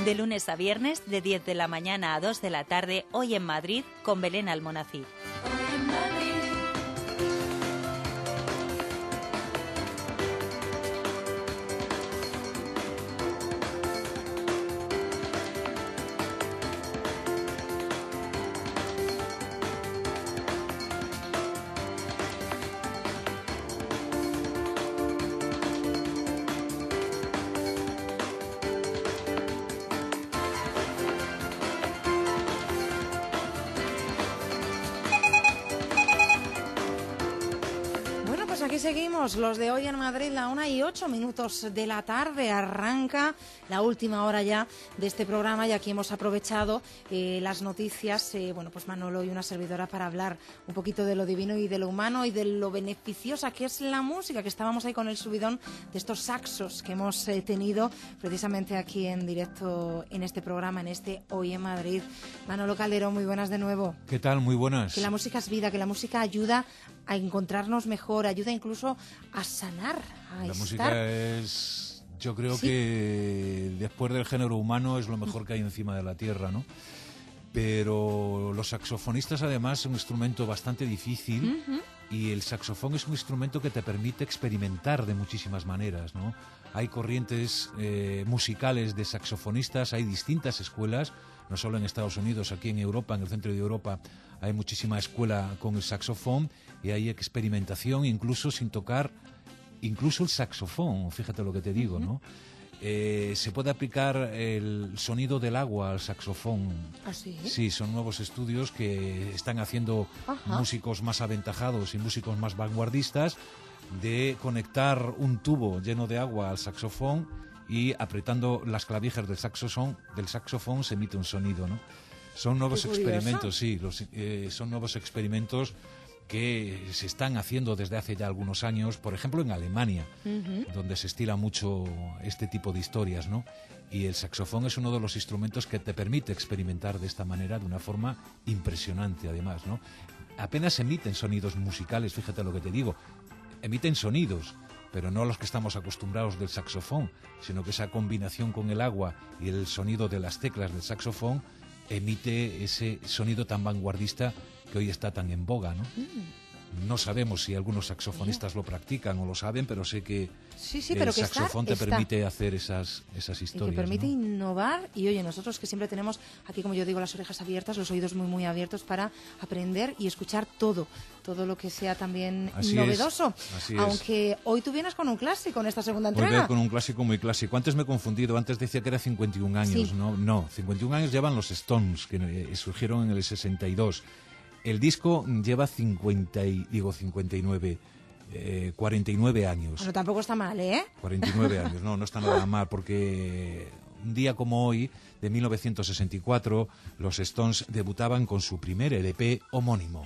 De lunes a viernes, de 10 de la mañana a 2 de la tarde, hoy en Madrid, con Belén Almonacid. Aquí seguimos, los de hoy en Madrid, la 1:08 de la tarde. Arranca la última hora ya de este programa y aquí hemos aprovechado las noticias, pues Manolo y una servidora para hablar un poquito de lo divino y de lo humano y de lo beneficiosa que es la música, que estábamos ahí con el subidón de estos saxos que hemos tenido precisamente aquí en directo en este programa, en este Hoy en Madrid. Manolo Calderón, muy buenas de nuevo. ¿Qué tal? Muy buenas. Que la música es vida, que la música ayuda a encontrarnos mejor, ayuda incluso a sanar, a la estar. música es, yo creo que después del género humano es lo mejor que hay encima de la tierra, ¿no? Pero los saxofonistas además es un instrumento bastante difícil y el saxofón es un instrumento que te permite experimentar de muchísimas maneras, ¿no? Hay corrientes musicales de saxofonistas, hay distintas escuelas, no solo en Estados Unidos, aquí en Europa, en el centro de Europa, hay muchísima escuela con el saxofón y hay experimentación incluso sin tocar, incluso el saxofón, fíjate lo que te digo, ¿no? Se puede aplicar el sonido del agua al saxofón. ¿Ah, sí? Sí, son nuevos estudios que están haciendo músicos más aventajados y músicos más vanguardistas de conectar un tubo lleno de agua al saxofón y apretando las clavijas del saxofón se emite un sonido, ¿no? Son nuevos experimentos, sí, son nuevos experimentos que se están haciendo desde hace ya algunos años, por ejemplo en Alemania, donde se estila mucho este tipo de historias, ¿no? Y el saxofón es uno de los instrumentos que te permite experimentar de esta manera, de una forma impresionante además, ¿no? Apenas emiten sonidos musicales, fíjate lo que te digo, emiten sonidos, pero no los que estamos acostumbrados del saxofón, sino que esa combinación con el agua y el sonido de las teclas del saxofón emite ese sonido tan vanguardista que hoy está tan en boga, ¿no? No sabemos si algunos saxofonistas lo practican o lo saben, pero sé que el saxofón te permite hacer esas historias. Y te permite, ¿no?, innovar. Y oye, nosotros que siempre tenemos aquí, como yo digo, las orejas abiertas, los oídos muy, muy abiertos para aprender y escuchar todo lo que sea también novedoso. Aunque hoy tú vienes con un clásico en esta segunda entrega. Hoy vengo con un clásico muy clásico. Antes me he confundido, antes decía que era 51 años, sí. No, 51 años llevan los Stones, que surgieron en el 62. El disco lleva 49 años. Bueno, tampoco está mal, ¿eh? 49 años, no está nada mal, porque un día como hoy, de 1964, los Stones debutaban con su primer LP homónimo.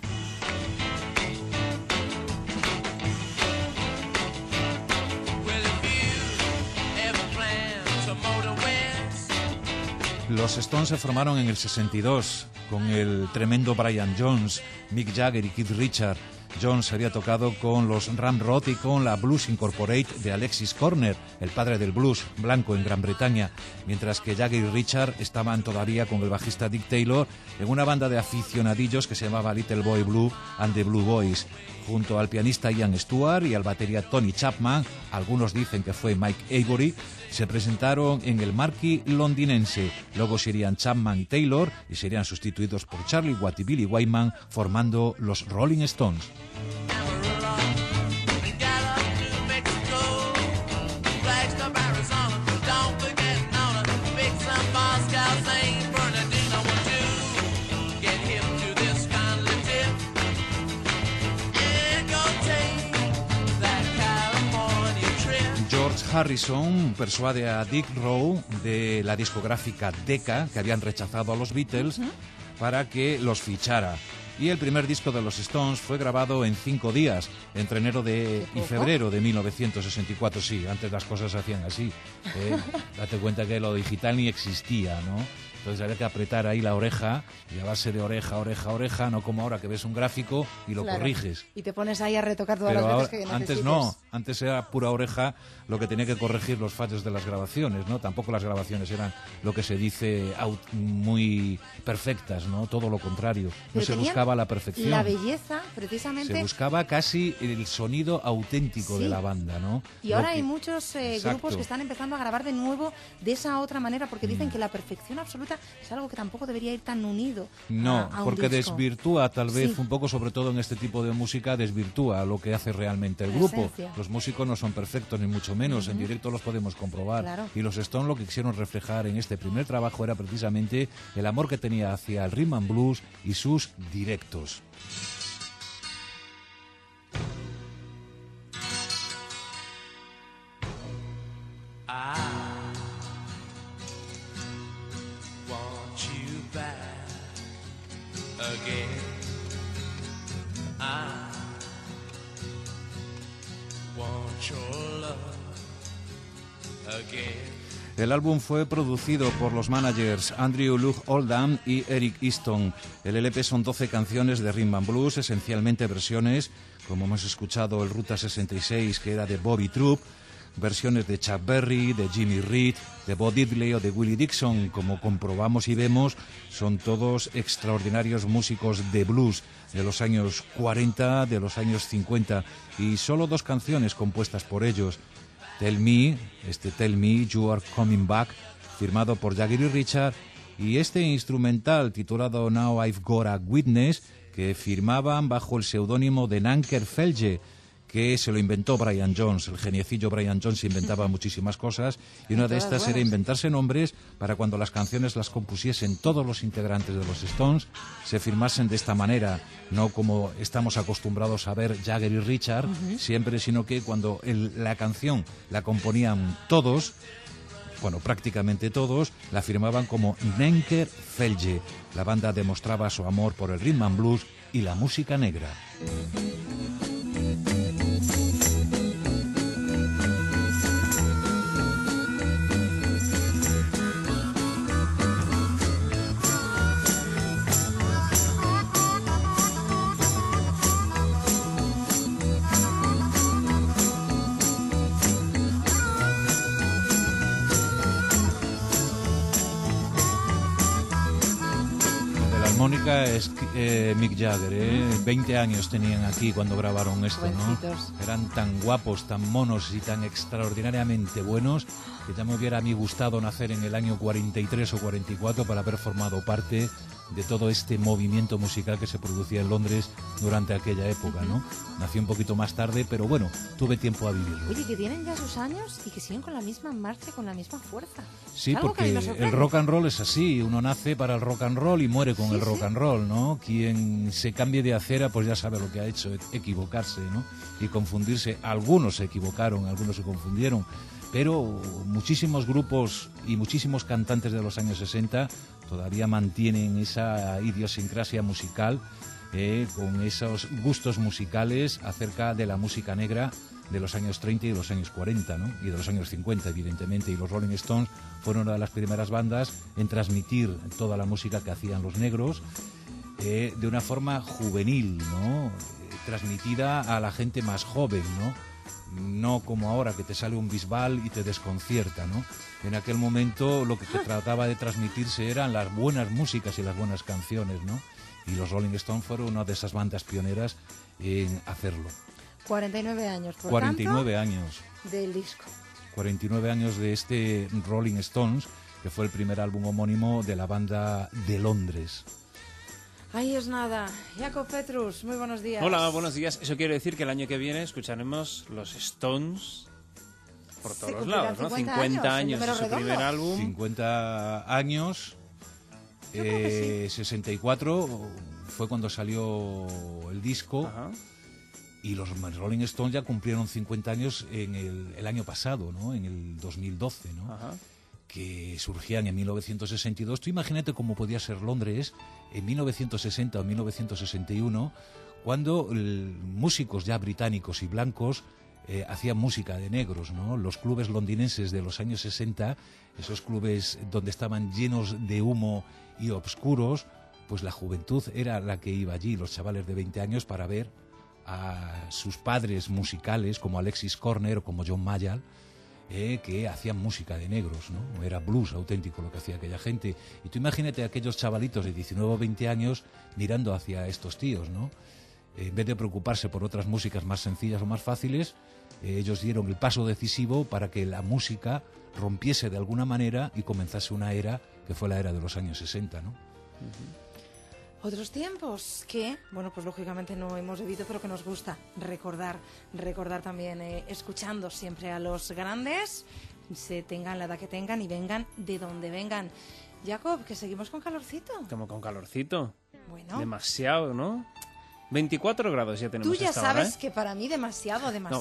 Los Stones se formaron en el 62 con el tremendo Brian Jones, Mick Jagger y Keith Richards. Jones había tocado con los Ramrod y con la Blues Incorporated de Alexis Corner, el padre del blues blanco en Gran Bretaña, mientras que Jagger y Richard estaban todavía con el bajista Dick Taylor en una banda de aficionadillos que se llamaba Little Boy Blue and the Blue Boys, junto al pianista Ian Stewart y al batería Tony Chapman. Algunos dicen que fue Mike Avery. Se presentaron en el Marquee londinense. Luego serían Chapman y Taylor y serían sustituidos por Charlie Watt y Billy Wyman, formando los Rolling Stones. Harrison persuade a Dick Rowe de la discográfica Decca, que habían rechazado a los Beatles, para que los fichara. Y el primer disco de los Stones fue grabado en 5 días, entre enero y febrero de 1964. Sí, antes las cosas se hacían así. Date cuenta que lo digital ni existía, ¿no? Entonces había que apretar ahí la oreja y a base de oreja, no como ahora que ves un gráfico y lo corriges. Y te pones ahí a retocar todas las veces que necesites. Antes no. Antes era pura oreja lo que tenía que corregir los fallos de las grabaciones, ¿no? Tampoco las grabaciones eran lo que se dice muy perfectas, ¿no? Todo lo contrario. No se buscaba la perfección. La belleza, precisamente. Se buscaba casi el sonido auténtico de la banda, ¿no? Y ahora hay muchos grupos que están empezando a grabar de nuevo de esa otra manera, porque dicen que la perfección absoluta es algo que tampoco debería ir tan unido. No, a un porque disco. desvirtúa tal vez un poco, sobre todo en este tipo de música, desvirtúa lo que hace realmente el grupo. Esencia. Los músicos no son perfectos, ni mucho menos. En directo los podemos comprobar. Claro. Y los Stones lo que quisieron reflejar en este primer trabajo era precisamente el amor que tenía hacia el rhythm and blues y sus directos. El álbum fue producido por los managers Andrew Loog Oldham y Eric Easton. El LP son 12 canciones de rhythm and blues, esencialmente versiones, como hemos escuchado el Ruta 66, que era de Bobby Troop, versiones de Chuck Berry, de Jimmy Reed, de Bo Diddley o de Willie Dixon. Como comprobamos y vemos, son todos extraordinarios músicos de blues de los años 40, de los años 50, y solo 2 canciones compuestas por ellos. Tell Me, You Are Coming Back, firmado por Jagger y Richard, y este instrumental titulado Now I've Got a Witness, que firmaban bajo el seudónimo de Nanker Felge, que se lo inventó Brian Jones. El geniecillo Brian Jones inventaba muchísimas cosas, y una de estas era inventarse nombres para cuando las canciones las compusiesen todos los integrantes de los Stones, se firmasen de esta manera, no como estamos acostumbrados a ver Jagger y Richard siempre, sino que cuando la canción la componían todos, bueno, prácticamente todos, la firmaban como Nanker Felge. La banda demostraba su amor por el rhythm and blues y la música negra. Mónica es Mick Jagger, 20 años tenían aquí cuando grabaron esto, ¿no? Eran tan guapos, tan monos y tan extraordinariamente buenos que ya me hubiera a mí gustado nacer en el año 43 o 44 para haber formado parte de todo este movimiento musical que se producía en Londres durante aquella época, ¿no? Nací un poquito más tarde, pero bueno, tuve tiempo a vivirlo. Oye, que tienen ya sus años y que siguen con la misma marcha, con la misma fuerza. Sí, porque el rock and roll es así, uno nace para el rock and roll y muere con el rock and roll, ¿no? Quien se cambie de acera, pues ya sabe lo que ha hecho, equivocarse, ¿no? Y confundirse. Algunos se equivocaron, algunos se confundieron, pero muchísimos grupos y muchísimos cantantes de los años 60 todavía mantienen esa idiosincrasia musical, con esos gustos musicales acerca de la música negra de los años 30 y de los años 40, ¿no? Y de los años 50, evidentemente. Y los Rolling Stones fueron una de las primeras bandas en transmitir toda la música que hacían los negros de una forma juvenil, ¿no? Transmitida a la gente más joven, ¿no? No como ahora, que te sale un Bisbal y te desconcierta, ¿no? En aquel momento lo que trataba de transmitirse eran las buenas músicas y las buenas canciones, ¿no? Y los Rolling Stones fueron una de esas bandas pioneras en hacerlo. 49 años, por 49 años. Del disco. 49 años de este Rolling Stones, que fue el primer álbum homónimo de la banda de Londres. Ahí es nada. Jacob Petrus, muy buenos días. Hola, buenos días. Eso quiere decir que el año que viene escucharemos los Stones por todos los lados, ¿no? 50 años de su primer álbum. 50 años. 64 fue cuando salió el disco. Ajá. Y los Rolling Stones ya cumplieron 50 años en el año pasado, ¿no? En el 2012, ¿no? Ajá. Que surgían en 1962. Tú imagínate cómo podía ser Londres en 1960 o 1961, cuando músicos ya británicos y blancos hacían música de negros, ¿no? Los clubes londinenses de los años 60, esos clubes donde estaban llenos de humo y obscuros, pues la juventud era la que iba allí, los chavales de 20 años, para ver a sus padres musicales, como Alexis Corner o como John Mayall, que hacían música de negros, ¿no? Era blues auténtico lo que hacía aquella gente. Y tú imagínate a aquellos chavalitos de 19 o 20 años mirando hacia estos tíos, ¿no? En vez de preocuparse por otras músicas más sencillas o más fáciles, ellos dieron el paso decisivo para que la música rompiese de alguna manera y comenzase una era que fue la era de los años 60, ¿no? Otros tiempos que, bueno, pues lógicamente no hemos vivido, pero que nos gusta recordar también, escuchando siempre a los grandes, se tengan la edad que tengan y vengan de donde vengan. Jacob, que seguimos con calorcito. ¿Cómo con calorcito? Bueno. Demasiado, ¿no? 24 grados ya tenemos. Tú ya esta sabes hora, ¿eh? que para mí demasiado son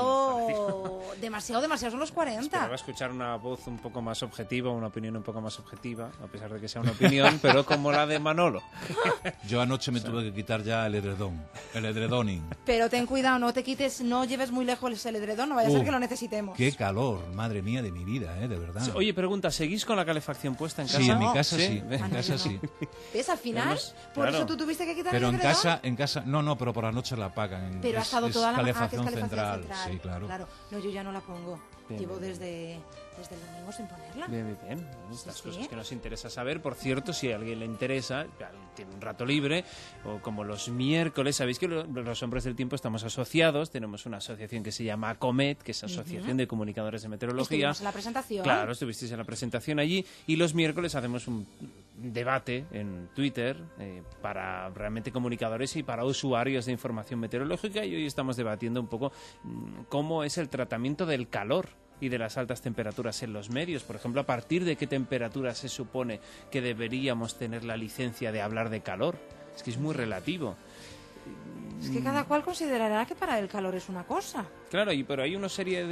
los 40. Esperaba escuchar una voz un poco más objetiva, una opinión un poco más objetiva, a pesar de que sea una opinión, pero como la de Manolo. Yo anoche me tuve que quitar ya el edredoning. Pero ten cuidado, no te quites, no lleves muy lejos el edredón, no vaya a ser que lo necesitemos. Qué calor, madre mía de mi vida, de verdad. Oye, pregunta, ¿seguís con la calefacción puesta en casa? Sí, en mi casa ¿Sí? sí, en casa sí. ¿Ves? Al final, por claro. eso tú tuviste que quitar Pero el en edredón. casa, no, pero por la noche la apagan. Pero ha estado toda la calefacción central. Sí, claro. No, yo ya no la pongo. Bien, Llevo bien. desde el domingo sin ponerla. Bien. Estas Sí. cosas que nos interesa saber. Por cierto, si a alguien le interesa, tiene un rato libre, o como los miércoles, sabéis que los Hombres del Tiempo estamos asociados, tenemos una asociación que se llama ACOMET, que es Asociación de Comunicadores de Meteorología. Estuvimos en la presentación. Claro, estuvisteis en la presentación allí, y los miércoles hacemos un debate en Twitter para realmente comunicadores y para usuarios de información meteorológica, y hoy estamos debatiendo un poco cómo es el tratamiento del calor y de las altas temperaturas en los medios. Por ejemplo, a partir de qué temperatura se supone que deberíamos tener la licencia de hablar de calor. Es que es muy relativo. Es que cada cual considerará que para el calor es una cosa. Claro, pero hay una serie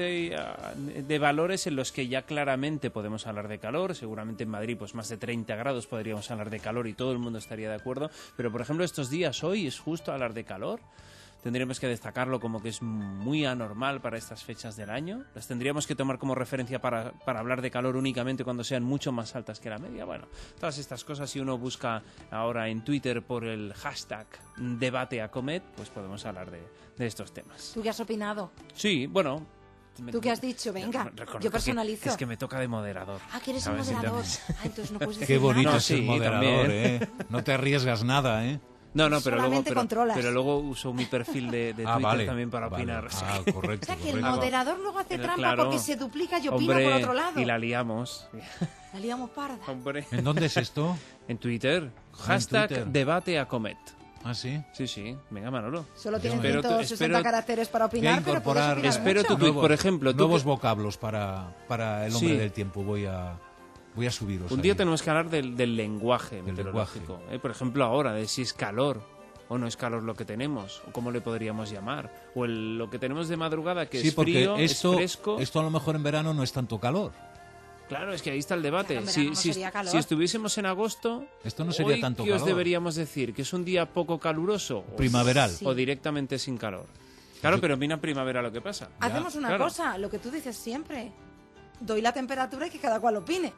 de valores en los que ya claramente podemos hablar de calor. Seguramente en Madrid, pues más de 30 grados podríamos hablar de calor y todo el mundo estaría de acuerdo. Pero, por ejemplo, estos días, hoy, ¿es justo hablar de calor? ¿Tendríamos que destacarlo como que es muy anormal para estas fechas del año? ¿Las tendríamos que tomar como referencia para hablar de calor únicamente cuando sean mucho más altas que la media? Bueno, todas estas cosas, si uno busca ahora en Twitter por el hashtag DebateAcomet, pues podemos hablar de estos temas. ¿Tú qué has opinado? Sí, bueno... ¿Tú qué has dicho? Venga, yo personalizo. Es que me toca de moderador. Ah, que eres un ¿sabes? moderador. Entonces... Entonces no puedes decir Qué bonito nada. es ser sí, moderador, también. No te arriesgas nada, No, pero Solamente luego, controlas. pero luego uso mi perfil de Twitter vale, también para vale. opinar. Correcto. O sea que el correcto. moderador luego hace trampa Claro. porque se duplica y opina Hombre, por otro lado. y la liamos. La liamos parda. Hombre. ¿En dónde es esto? En Twitter. en Hashtag Twitter. DebateAcomet. ¿Ah, sí? Sí. Venga, Manolo. Solo tienen Espero- 160 caracteres para Voy a opinar, pero puedes incorporar... opinar Espero mucho. tu tuit, por ejemplo. tú Nuevos que- vocablos para el hombre Sí. del tiempo. Voy a subiros. Un ahí. día tenemos que hablar del lenguaje Del meteorológico. Por ejemplo, ahora, de si es calor o no es calor lo que tenemos, o cómo le podríamos llamar. O lo que tenemos de madrugada, que Sí, es porque frío, esto, es fresco. esto a lo mejor en verano no es tanto calor. Claro, es que ahí está el debate. Claro, en verano no sería calor. Si estuviésemos en agosto, Esto no sería hoy, tanto ¿qué os calor. deberíamos decir? ¿Que es un día poco caluroso? Primaveral. Sí. ¿O directamente sin calor? Claro, pero mira en primavera lo que pasa. Hacemos una claro. cosa, lo que tú dices siempre. Doy la temperatura y que cada cual opine.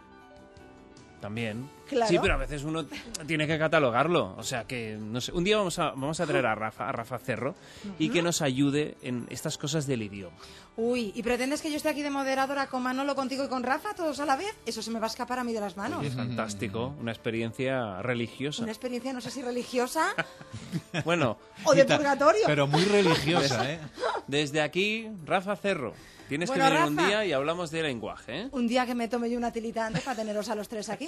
También. Claro. Sí, pero a veces uno tiene que catalogarlo. O sea que, no sé. Un día vamos a traer a Rafa Cerro, y que nos ayude en estas cosas del idioma. Uy, ¿y pretendes que yo esté aquí de moderadora con Manolo, contigo y con Rafa, todos a la vez? Eso se me va a escapar a mí de las manos. Oye, fantástico. Una experiencia religiosa. Una experiencia, no sé si religiosa Bueno, o de purgatorio. Pero muy religiosa, desde aquí, Rafa Cerro. Tienes Bueno, que venir un Rafa. día y hablamos de lenguaje, ¿eh? Un día que me tome yo una tilita antes para teneros a los tres aquí.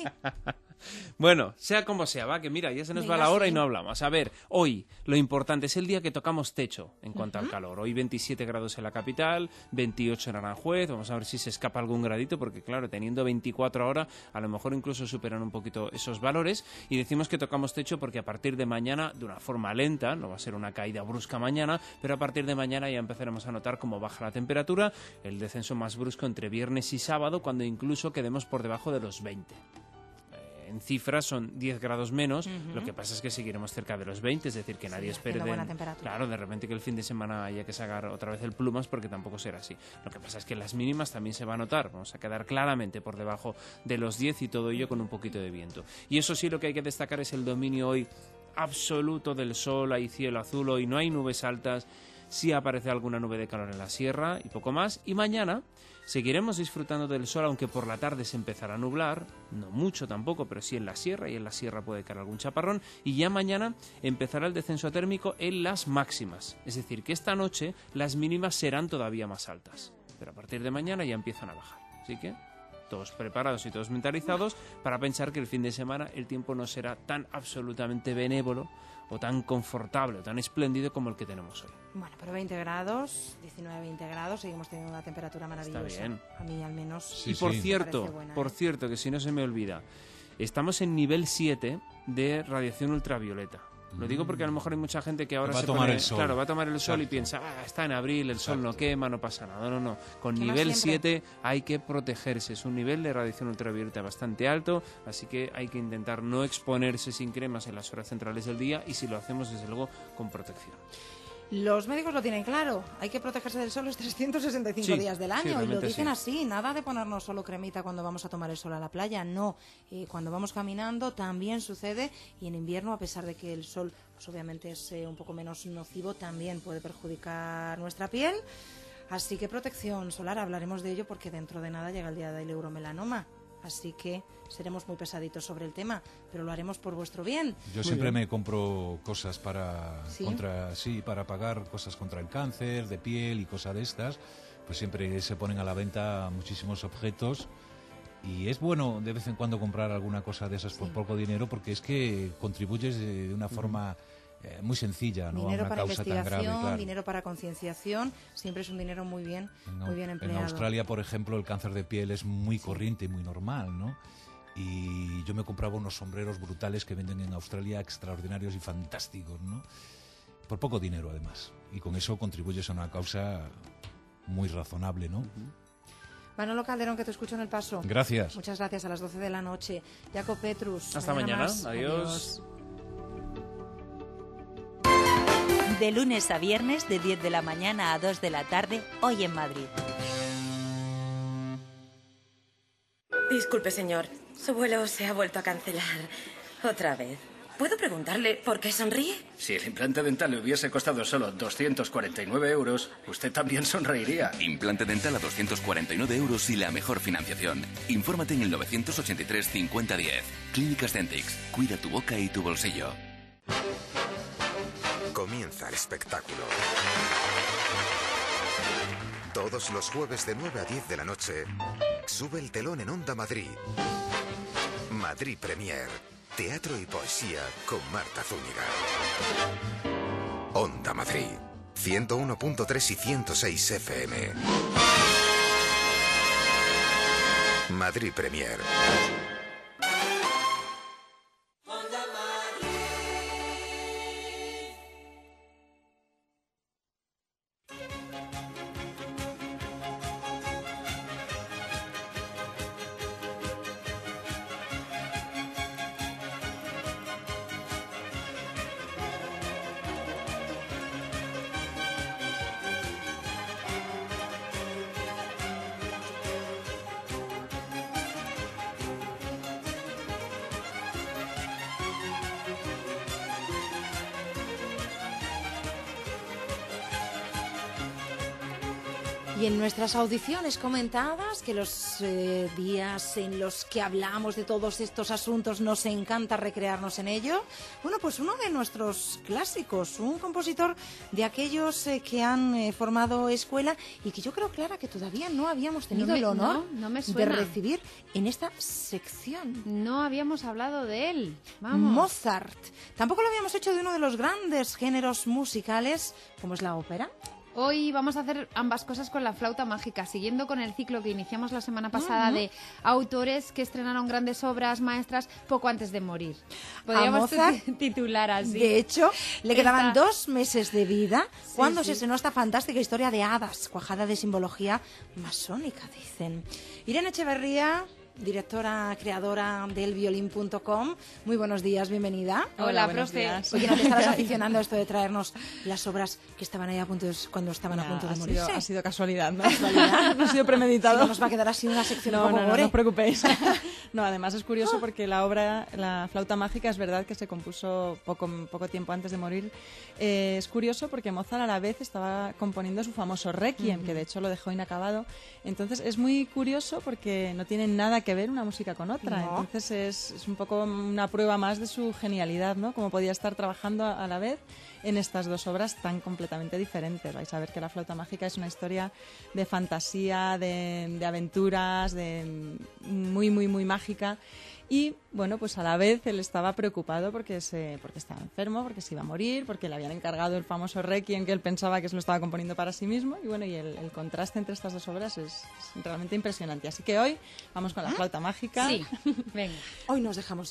Bueno, sea como sea, va, que mira, ya se nos va Venga, la hora sí. y no hablamos. A ver, hoy lo importante es el día que tocamos techo en cuanto al calor. Hoy 27 grados en la capital, 28 en Aranjuez. Vamos a ver si se escapa algún gradito, porque claro, teniendo 24 ahora, a lo mejor incluso superan un poquito esos valores. Y decimos que tocamos techo porque a partir de mañana, de una forma lenta, no va a ser una caída brusca mañana, pero a partir de mañana ya empezaremos a notar cómo baja la temperatura, el descenso más brusco entre viernes y sábado, cuando incluso quedemos por debajo de los 20. En cifras son 10 grados menos, lo que pasa es que seguiremos cerca de los 20, es decir, que nadie espere haciendo buena temperatura. claro, de repente que el fin de semana haya que sacar otra vez el plumas, porque tampoco será así. Lo que pasa es que en las mínimas también se va a notar, vamos a quedar claramente por debajo de los 10 y todo ello con un poquito de viento. Y eso sí, lo que hay que destacar es el dominio hoy absoluto del sol, hay cielo azul, hoy no hay nubes altas. sí aparece alguna nube de calor en la sierra y poco más. Y mañana seguiremos disfrutando del sol, aunque por la tarde se empezará a nublar, no mucho tampoco, pero sí en la sierra, y en la sierra puede caer algún chaparrón, y ya mañana empezará el descenso térmico en las máximas, es decir, que esta noche las mínimas serán todavía más altas, pero a partir de mañana ya empiezan a bajar, así que todos preparados y todos mentalizados para pensar que el fin de semana el tiempo no será tan absolutamente benévolo o tan confortable o tan espléndido como el que tenemos hoy. Bueno, pero 20 grados, 19-20 grados, seguimos teniendo una temperatura maravillosa. Está bien. A mí al menos. Sí, y por sí. cierto, que si no se me olvida, estamos en nivel 7 de radiación ultravioleta. Lo digo porque a lo mejor hay mucha gente que ahora va a se tomar pone, el sol. claro, va a tomar el sol y Exacto. piensa, está en abril, el sol no Exacto. quema, no pasa nada. No. Con Quema nivel siempre. 7 hay que protegerse. Es un nivel de radiación ultravioleta bastante alto, así que hay que intentar no exponerse sin cremas en las horas centrales del día y si lo hacemos, desde luego, con protección. Los médicos lo tienen claro, hay que protegerse del sol los 365 Sí, días del sí, año y lo realmente dicen sí. así, nada de ponernos solo cremita cuando vamos a tomar el sol a la playa, no, cuando vamos caminando también sucede y en invierno, a pesar de que el sol pues obviamente es un poco menos nocivo, también puede perjudicar nuestra piel, así que protección solar, hablaremos de ello porque dentro de nada llega el día del euromelanoma. Así que seremos muy pesaditos sobre el tema, pero lo haremos por vuestro bien. Yo siempre me compro cosas para ¿Sí? para pagar cosas contra el cáncer de piel y cosas de estas. Pues siempre se ponen a la venta muchísimos objetos y es bueno de vez en cuando comprar alguna cosa de esas por poco dinero porque es que contribuyes de una forma muy sencilla, ¿no? Dinero a una para causa tan investigación, grave, claro. dinero para concienciación, siempre es un dinero muy bien empleado. En Australia, por ejemplo, el cáncer de piel es muy corriente y muy normal, ¿no? Y yo me compraba unos sombreros brutales que venden en Australia, extraordinarios y fantásticos, ¿no? Por poco dinero, además. Y con eso contribuyes a una causa muy razonable, ¿no? Manolo Calderón, que te escucho en El Paso. Gracias. Muchas gracias, a las 12 de la noche. Jaco Petrus. Hasta mañana. más. Adiós. De lunes a viernes, de 10 de la mañana a 2 de la tarde, hoy en Madrid. Disculpe, señor. Su vuelo se ha vuelto a cancelar. Otra vez. ¿Puedo preguntarle por qué sonríe? Si el implante dental le hubiese costado solo 249 euros, usted también sonreiría. Implante dental a 249 euros y la mejor financiación. Infórmate en el 983 5010. Clínicas Dentix. Cuida tu boca y tu bolsillo. Comienza el espectáculo. Todos los jueves de 9 a 10 de la noche, sube el telón en Onda Madrid. Madrid Premier. Teatro y poesía con Marta Zúñiga. Onda Madrid. 101.3 y 106 FM. Madrid Premier. Y en nuestras audiciones comentadas, que los días en los que hablamos de todos estos asuntos nos encanta recrearnos en ello, bueno, pues uno de nuestros clásicos, un compositor de aquellos que han formado escuela y que yo creo, Clara, que todavía no habíamos tenido el honor no me de suena. recibir en esta sección. No habíamos hablado de él. Vamos. Mozart. Tampoco lo habíamos hecho de uno de los grandes géneros musicales, como es la ópera. Hoy vamos a hacer ambas cosas con la flauta mágica, siguiendo con el ciclo que iniciamos la semana pasada de autores que estrenaron grandes obras maestras poco antes de morir. Podríamos titular así. De hecho, le quedaban Esta- 2 meses de vida cuando sí. se estrenó esta fantástica historia de hadas, cuajada de simbología masónica, dicen. Irene Echeverría, directora, creadora del violín.com. Muy buenos días, bienvenida. Hola, profe. Oye, ¿no te estarás aficionando a esto de traernos las obras que estaban ahí a punto cuando estaban a punto de morirse? Ha sido casualidad, ¿no? ¿Casualidad? No ha sido premeditado. Si no nos va a quedar así una sección No, un poco no gore. os preocupéis. No, además es curioso porque la obra, La flauta mágica, es verdad que se compuso poco tiempo antes de morir. Es curioso porque Mozart a la vez estaba componiendo su famoso Requiem, que de hecho lo dejó inacabado. Entonces es muy curioso porque no tiene nada que ver una música con otra. No. Entonces es un poco una prueba más de su genialidad, ¿no? Como podía estar trabajando a la vez en estas dos obras tan completamente diferentes. Vais a ver que La flauta mágica es una historia de fantasía, de aventuras, muy, muy, muy mágica. Y, bueno, pues a la vez él estaba preocupado porque estaba enfermo, porque se iba a morir, porque le habían encargado el famoso Requiem que él pensaba que se lo estaba componiendo para sí mismo. Y, bueno, y el contraste entre estas dos obras es realmente impresionante. Así que hoy vamos con La flauta mágica. Sí, venga. Hoy nos dejamos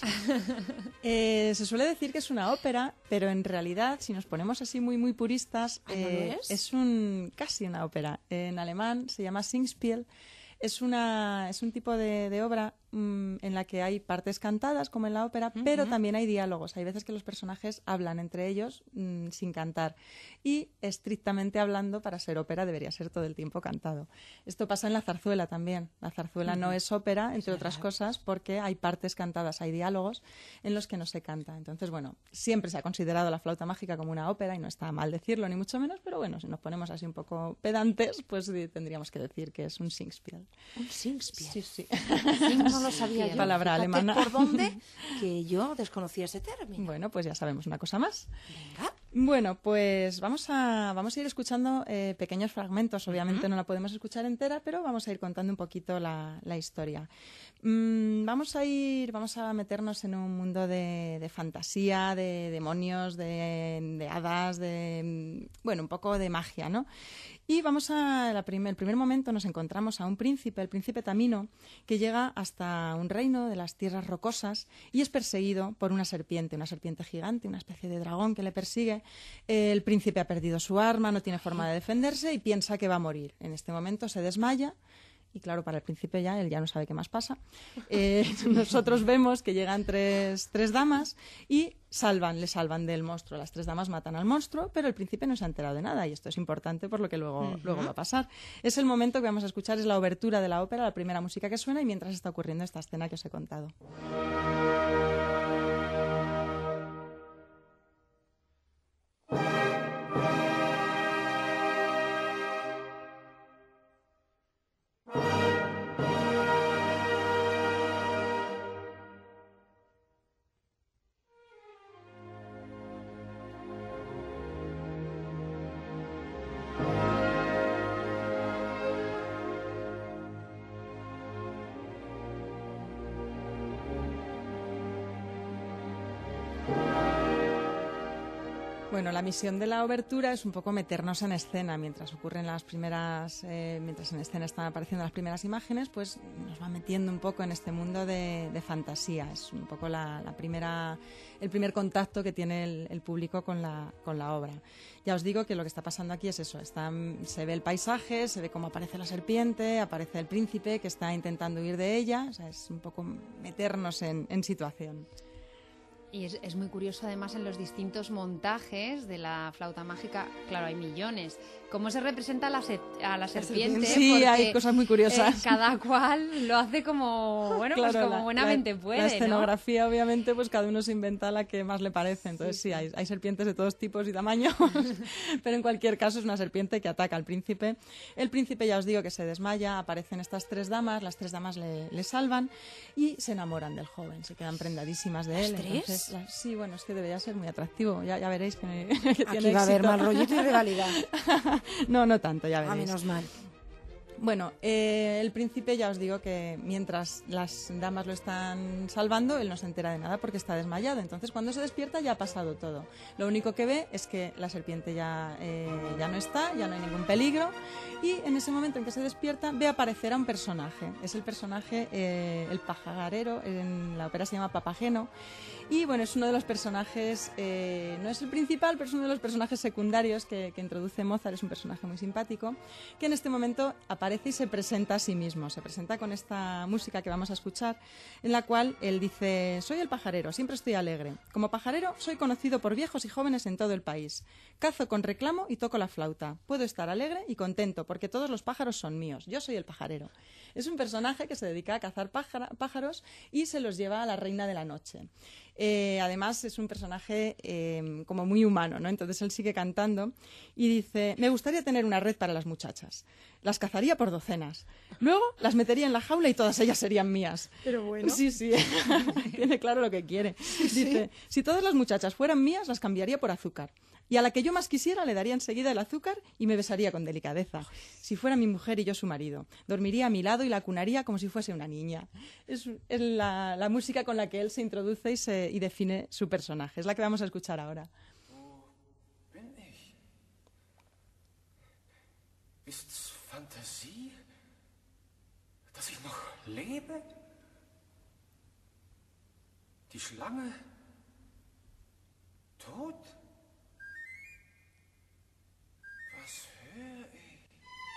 ir. Se suele decir que es una ópera, pero en realidad, si nos ponemos así muy, muy puristas, ¿No lo es? es casi una ópera. En alemán se llama Singspiel. Es un tipo de obra en la que hay partes cantadas, como en la ópera, pero también hay diálogos. Hay veces que los personajes hablan entre ellos sin cantar. Y, estrictamente hablando, para ser ópera debería ser todo el tiempo cantado. Esto pasa en la zarzuela también. La zarzuela no es ópera, entre otras cosas, porque hay partes cantadas, hay diálogos en los que no se canta. Entonces, bueno, siempre se ha considerado La flauta mágica como una ópera, y no está mal decirlo, ni mucho menos, pero bueno, si nos ponemos así un poco pedantes, pues tendríamos que decir que es un Singspiel. Un Singspiel. Sí, sí. No lo sabía yo. Palabra Fíjate alemana. ¿Por dónde? Que yo desconocía ese término. Bueno, pues ya sabemos una cosa más. Venga. Bueno, pues vamos a ir escuchando pequeños fragmentos. Obviamente no la podemos escuchar entera, pero vamos a ir contando un poquito la historia. Vamos a meternos en un mundo de fantasía, de demonios, de hadas, bueno, un poco de magia, ¿no? Y el primer momento nos encontramos a un príncipe, el príncipe Tamino, que llega hasta un reino de las tierras rocosas y es perseguido por una serpiente gigante, una especie de dragón que le persigue. El príncipe ha perdido su arma, no tiene forma de defenderse y piensa que va a morir. En este momento se desmaya. Y claro, para el príncipe él ya no sabe qué más pasa. Nosotros vemos que llegan tres damas y le salvan del monstruo. Las tres damas matan al monstruo, pero el príncipe no se ha enterado de nada. Y esto es importante por lo que luego va a pasar. Es el momento que vamos a escuchar, es la obertura de la ópera, la primera música que suena, y mientras está ocurriendo esta escena que os he contado. Bueno, la misión de la obertura es un poco meternos en escena mientras ocurren mientras en escena están apareciendo las primeras imágenes, pues nos va metiendo un poco en este mundo de fantasía. Es un poco el primer contacto que tiene el público con la obra. Ya os digo que lo que está pasando aquí es eso, se ve el paisaje, se ve cómo aparece la serpiente, aparece el príncipe que está intentando huir de ella, o sea, es un poco meternos en situación. Y es muy curioso, además, en los distintos montajes de La flauta mágica, claro, hay millones. Cómo se representa a la serpiente. Sí, porque, hay cosas muy curiosas. Cada cual lo hace como, bueno, claro, pues como buenamente puede, La escenografía, ¿no? Obviamente, pues cada uno se inventa la que más le parece. Entonces sí, hay serpientes de todos tipos y tamaños, pero en cualquier caso es una serpiente que ataca al príncipe. El príncipe, ya os digo, que se desmaya, aparecen estas tres damas, las tres damas le salvan y se enamoran del joven, se quedan prendadísimas de él. ¿Las tres? Entonces, sí, bueno, es que debería ser muy atractivo. Ya veréis que Aquí tiene va a haber éxito. mal rollito y rivalidad. No tanto, ya veréis. Menos mal. Bueno, el príncipe, ya os digo que mientras las damas lo están salvando, él no se entera de nada porque está desmayado. Entonces, cuando se despierta ya ha pasado todo. Lo único que ve es que la serpiente ya no está, ya no hay ningún peligro. Y en ese momento en que se despierta, ve aparecer a un personaje. Es el personaje, el pajarero, en la ópera se llama Papageno. Y bueno, es uno de los personajes, no es el principal, pero es uno de los personajes secundarios que introduce Mozart. Es un personaje muy simpático, que en este momento aparece aparece y se presenta a sí mismo. Se presenta con esta música que vamos a escuchar, en la cual él dice: soy el pajarero, siempre estoy alegre. Como pajarero soy conocido por viejos y jóvenes en todo el país. Cazo con reclamo y toco la flauta. Puedo estar alegre y contento porque todos los pájaros son míos. Yo soy el pajarero. Es un personaje que se dedica a cazar pájaros y se los lleva a la reina de la noche. Además es un personaje como muy humano, ¿no? Entonces él sigue cantando y dice: me gustaría tener una red para las muchachas. Las cazaría por docenas. Luego las metería en la jaula y todas ellas serían mías. Pero bueno. Sí, tiene claro lo que quiere. Dice: si todas las muchachas fueran mías, las cambiaría por azúcar. Y a la que yo más quisiera le daría enseguida el azúcar y me besaría con delicadeza. Si fuera mi mujer y yo su marido, dormiría a mi lado y la acunaría como si fuese una niña. Es la música con la que él se introduce y define su personaje. Es la que vamos a escuchar ahora. Ist's Fantasie, dass ich noch lebe? Die Schlange tot? Was höre ich?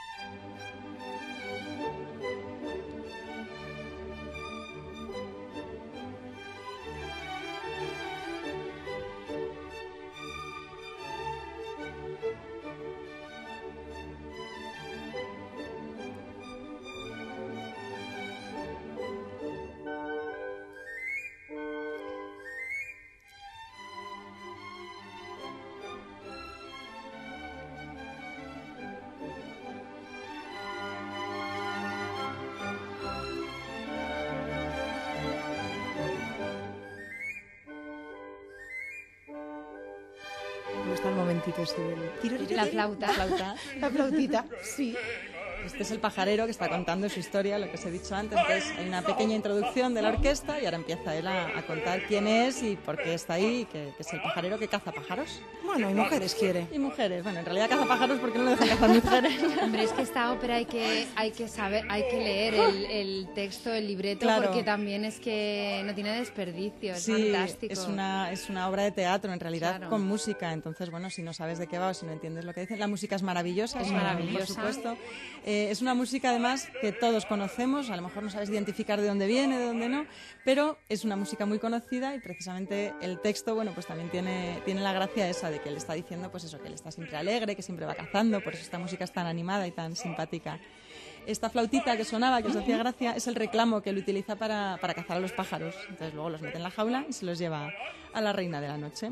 Me gusta el momentito ese del... La flauta. La flautita, sí. Este es el pajarero que está contando su historia, lo que os he dicho antes. Entonces hay una pequeña introducción de la orquesta y ahora empieza él a contar quién es y por qué está ahí, que es el pajarero que caza pájaros. Bueno, y mujeres quiere. Y mujeres. Bueno, en realidad caza pájaros porque no le dejan cazar mujeres. Hombre, es que esta ópera hay que saber, hay que leer el texto, el libreto, Claro. porque también es que no tiene desperdicio, es Sí, fantástico. es una obra de teatro, en realidad, Claro. con música. Entonces, bueno, si no sabes de qué va o si no entiendes lo que dicen, la música es maravillosa. Es maravillosa. Por supuesto. Es una música, además, que todos conocemos. A lo mejor no sabes identificar de dónde viene, de dónde no, pero es una música muy conocida y precisamente el texto, bueno, pues también tiene la gracia esa de que él está diciendo, pues eso, que él está siempre alegre, que siempre va cazando, por eso esta música es tan animada y tan simpática. Esta flautita que sonaba, que os hacía gracia, es el reclamo que él utiliza para cazar a los pájaros. Entonces luego los mete en la jaula y se los lleva a la reina de la noche.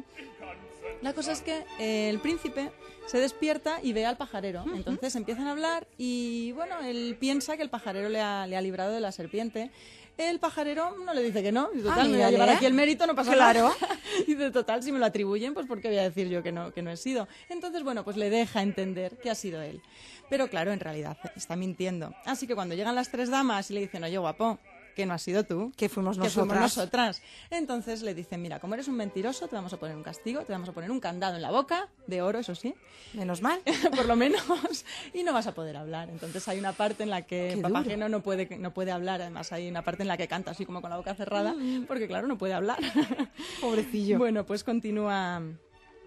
La cosa es que el príncipe se despierta y ve al pajarero. Entonces empiezan a hablar y, bueno, él piensa que el pajarero le ha librado de la serpiente. El pajarero no le dice que no. Dice, total, me voy a llevar aquí el mérito, no pasa nada. Y de total, si me lo atribuyen, pues ¿por qué voy a decir yo que no he sido? Entonces, bueno, pues le deja entender que ha sido él. Pero claro, en realidad está mintiendo. Así que cuando llegan las tres damas y le dicen: oye, guapo, que no has sido tú, que fuimos nosotras. Entonces le dicen: mira, como eres un mentiroso, te vamos a poner un castigo, te vamos a poner un candado en la boca, de oro, eso sí. Menos mal. Por lo menos. Y no vas a poder hablar. Entonces hay una parte en la que Papageno no puede hablar. Además hay una parte en la que canta así como con la boca cerrada, porque claro, no puede hablar. Pobrecillo. Bueno, pues continúan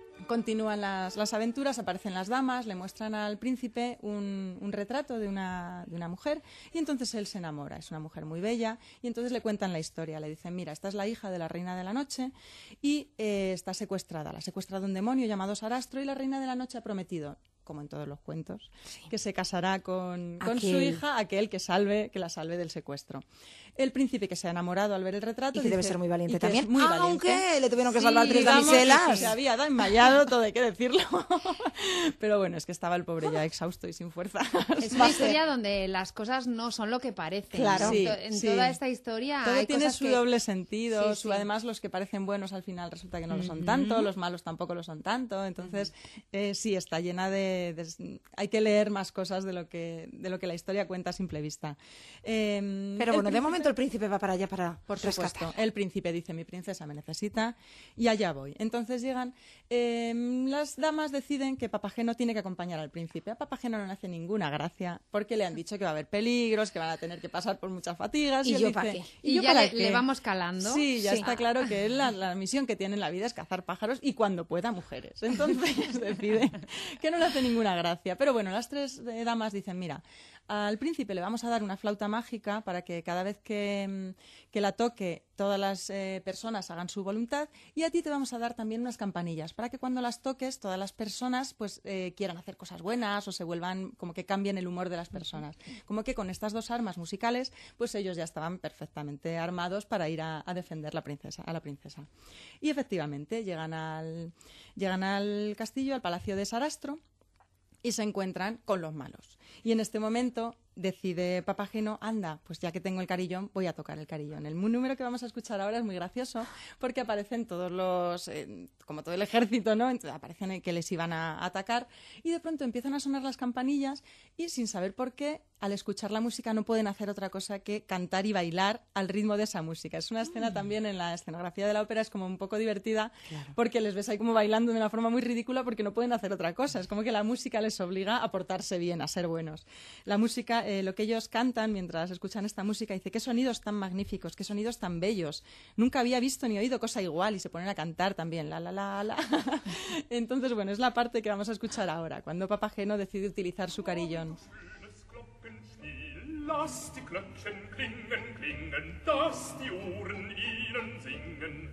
las aventuras, aparecen las damas, le muestran al príncipe un retrato de una mujer y entonces él se enamora. Es una mujer muy bella y entonces le cuentan la historia. Le dicen: mira, esta es la hija de la reina de la noche y está secuestrada. La ha secuestrado un demonio llamado Sarastro y la reina de la noche ha prometido, como en todos los cuentos, que se casará con su hija, aquel que la salve del secuestro. El príncipe, que se ha enamorado al ver el retrato, y que debe ser muy valiente también, valiente. Aunque le tuvieron que salvar tres damiselas. Se había desmayado, todo hay que decirlo. Pero bueno, es que estaba el pobre ya exhausto y sin fuerza. Es una historia donde las cosas no son lo que parecen. Claro. Sí, en toda esta historia todo hay tiene cosas su que... doble sentido. Además, los que parecen buenos al final resulta que no lo son tanto, los malos tampoco lo son tanto. Entonces, sí, está llena de hay que leer más cosas de lo que la historia cuenta a simple vista. Pero bueno, de momento el príncipe va para allá para rescatar. El príncipe dice: mi princesa me necesita, y allá voy. Entonces llegan, las damas deciden que Papageno tiene que acompañar al príncipe. A Papageno no le hace ninguna gracia porque le han dicho que va a haber peligros, que van a tener que pasar por muchas fatigas. ¿Y él yo dice, para qué? ¿Y yo ya para le vamos calando. Sí, ya está claro que él, la misión que tiene en la vida es cazar pájaros y cuando pueda mujeres. Entonces decide que no le hace ninguna gracia. Pero bueno, las tres damas dicen: mira, Al príncipe le vamos a dar una flauta mágica para que cada vez que la toque todas las personas hagan su voluntad, y a ti te vamos a dar también unas campanillas para que cuando las toques todas las personas pues quieran hacer cosas buenas o se vuelvan, como que cambien el humor de las personas. Como que con estas dos armas musicales pues ellos ya estaban perfectamente armados para ir a defender a la princesa. Y efectivamente llegan al castillo, al palacio de Sarastro, y se encuentran con los malos. Y en este momento decide Papageno, anda, pues ya que tengo el carillón, voy a tocar el carillón. El número que vamos a escuchar ahora es muy gracioso porque aparecen todos los, como todo el ejército, ¿no? Entonces aparecen que les iban a atacar y de pronto empiezan a sonar las campanillas y sin saber por qué, al escuchar la música no pueden hacer otra cosa que cantar y bailar al ritmo de esa música. Es una escena también en la escenografía de la ópera, es como un poco divertida, claro, porque les ves ahí como bailando de una forma muy ridícula porque no pueden hacer otra cosa. Es como que la música les obliga a portarse bien, a ser buenos. La música, lo que ellos cantan mientras escuchan esta música, dice, qué sonidos tan magníficos, qué sonidos tan bellos. Nunca había visto ni oído cosa igual, y se ponen a cantar también, la, la, la, la. Entonces, bueno, es la parte que vamos a escuchar ahora, cuando Papageno decide utilizar su carillón. Lasst die Glöckchen klingen, klingen, dass die Ohren ihnen singen.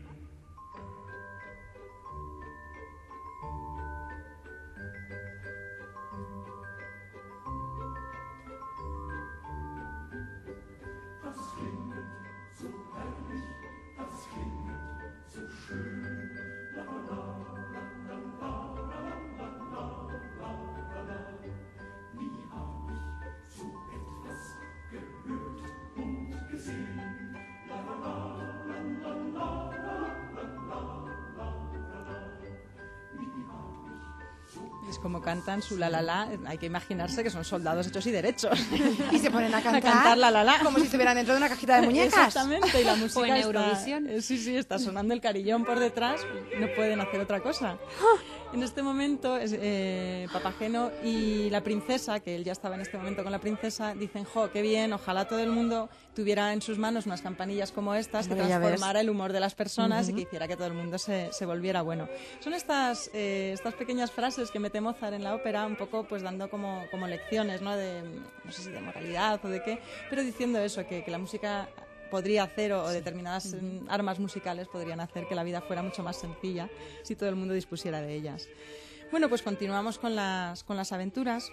Das klingt so herrlich, das klingt so schön. La la la la la la la la la la. Nie hab ich so etwas gehört und gesehen. La la la la la la la la la. Nie hab ich so. Es como cantan su la la la, hay que imaginarse que son soldados hechos y derechos. Y se ponen a cantar la la la. como si estuvieran dentro de una cajita de muñecas. Exactamente, y la música o en Eurovisión. Sí, está sonando el carillón por detrás, no pueden hacer otra cosa. En este momento, Papageno y la princesa, que él ya estaba en este momento con la princesa, dicen, jo, qué bien, ojalá todo el mundo tuviera en sus manos unas campanillas como estas, que transformara el humor de las personas y que hiciera que todo el mundo se volviera bueno. Son estas pequeñas frases que mete Mozart en la ópera, un poco pues dando como lecciones, ¿no? No sé si de moralidad o de qué, pero diciendo eso, que la música podría hacer, o determinadas armas musicales podrían hacer que la vida fuera mucho más sencilla si todo el mundo dispusiera de ellas. Bueno, pues continuamos con las aventuras.